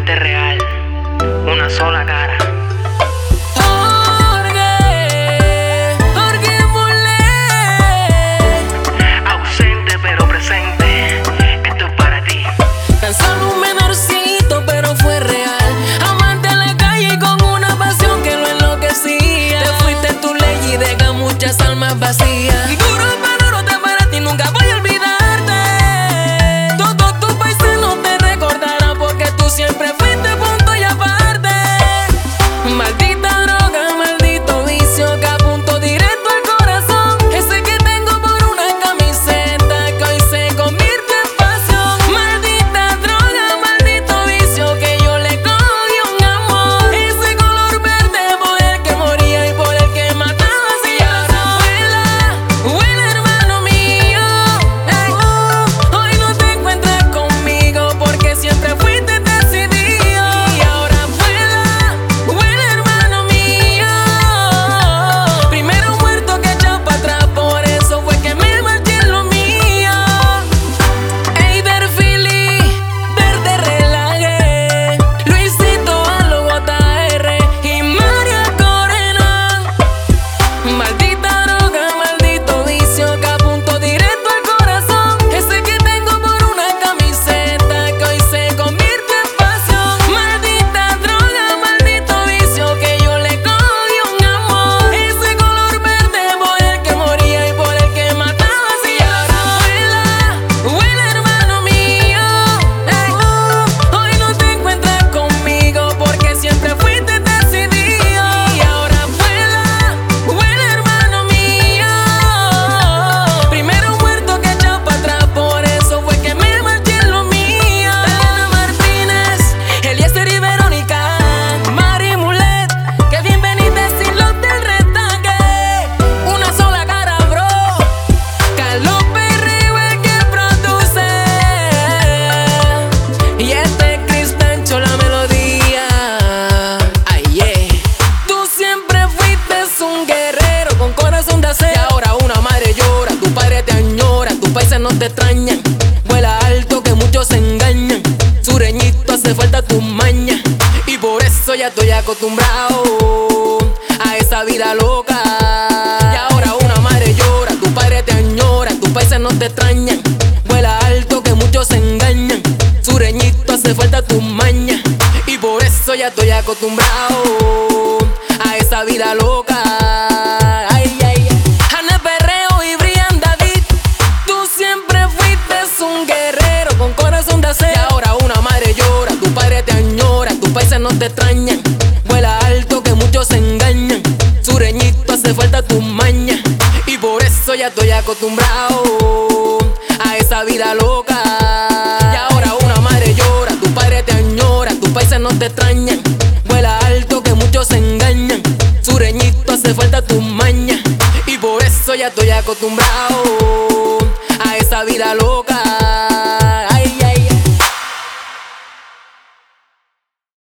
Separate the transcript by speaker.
Speaker 1: gente real, una sola cara. Ausente pero presente, esto es para ti.
Speaker 2: Tan solo un menorcito, pero fue real. Amante en la calle y con una pasión que lo enloquecía. Te fuiste tu ley y deja muchas almas vacías. Duro pero no te para ti, nunca voy a olvidarte. Todos tus paisanos te recordarán porque tú siempre fuiste punto y aparte. Maldita droga, maldito vicio que apunto directo al corazón. Ese que tengo por una camiseta que hoy se convierte en pasión. Maldita droga, maldito vicio que yo le cogí un amor. Ese color verde por el que moría y por el que mataba. Si ahora vuela, hermano mío. Hoy no te encuentras conmigo porque siempre fuiste decidido. Y ahora vuela, hermano mío. Primero muerto que echado para atrás, por eso fue que me marché en lo mío. Eider Philly, Verde Relaje, Luisito a lo JR y María Corena. Maldita droga, maldito vicio que apunto directo al corazón. Ese que tengo por una camiseta que hoy se convierte en pasión. Maldita droga, maldito vicio que yo le cogí un amor. Ese color verde por el que moría y por el que mataba. Si ahora vuela, hermano mío. Hoy no te encuentras conmigo porque siempre fuiste decidido. Y ahora vuela, hermano mío. Primero muerto que echado para atrás, por eso fue que me marché en lo mío. Elena Martínez, Eliezer y Verónica, Mari Mulet, que bienvenida sin los del retaque. Una sola cara, bro. Carlos Perreo el que produce. Y este es Chris Tancho la melodía. Ay, yeah. Tú siempre fuiste un guerrero con corazón de acero. Y ahora una madre llora, tu padre te añora, tus países no te extrañan. Vuela alto que muchos se engañan. Sureñito hace falta tu maña. Y por eso ya estoy acostumbrado a esa vida loca. Y ahora una madre llora, tu padre te añora, tus países no te extrañan. Vuela alto que muchos se engañan. Sureñito hace falta tu maña. Y por eso ya estoy acostumbrado a esa vida loca. Ay, ay, ay. Hannes Perreo y Brian David, tú siempre fuiste un guerrero con corazón de acero. Y ahora una madre llora, tu padre te añora, tus países no te extrañan. Vuela alto que muchos se engañan. Sureñito hace falta tu maña. Y por eso ya estoy acostumbrado a esa vida loca. Y ahora una madre llora, tu padre te añora, tus países no te extrañan. Vuela alto que muchos se engañan. Sureñito hace falta tu maña. Y por eso ya estoy acostumbrado a esa vida loca.